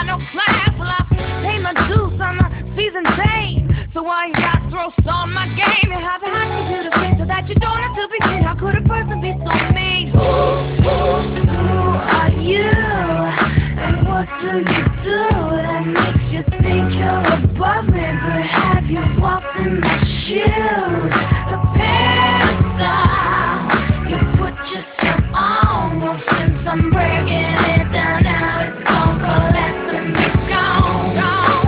got no class. Well, I pay my dues, I'm a seasoned dame. So why you gotta throw salt on my game? You have a high computer screen so that you don't have to be seen. How could a person be so mean? Who are you? And what do you do that makes you think you're above me? But have you walked in my shoes? The pedestal you put yourself on. Well, since I'm breaking it down now, it's gonna collapse and be gone, gone,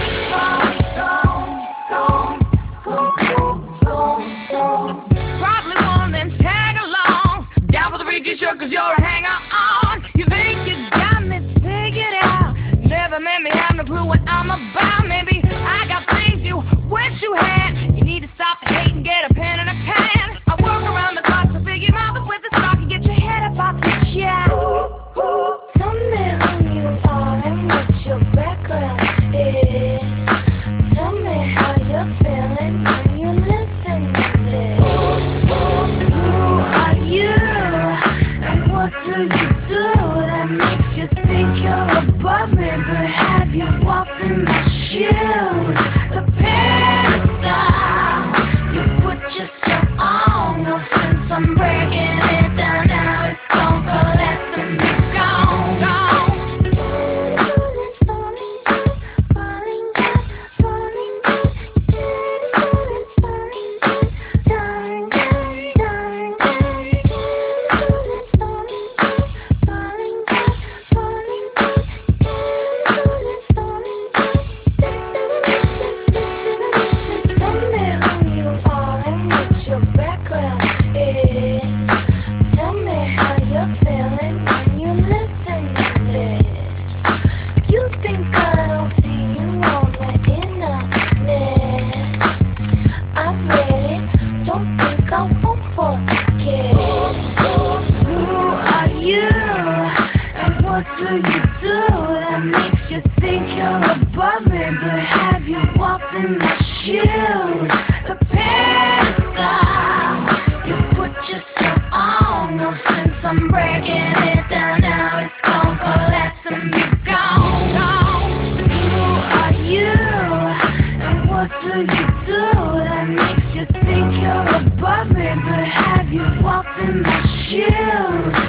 gone, gone, gone, gone. Probably one of them tag-alongs, down for the freaky show 'cause you're a hanger-on. You think you got me figured out, never met me, have no clue what I'm about. Maybe I got things you wish you had. You need to stop the hate and get a pen and a pad. I work around the clock to figure out the with the stock and get your head up off your chair. Tell me who you are and what your background is. Tell me how you're feeling when you listen to this. Who are you? And what do you do that makes you think you're above me? But have you walked in my shoes? The pedestal you put yourself on. Well, since I'm breaking it down now, it's gonna collapse and be gone, gone. What do you do that makes you think you're above me? But have you walked in my shoes? The pedestal you put yourself on. Well, since I'm breaking it down now, it's gonna collapse and be gone, gone. Who are you? And what do you do that makes you think you're above me? But have you walked in my shoes?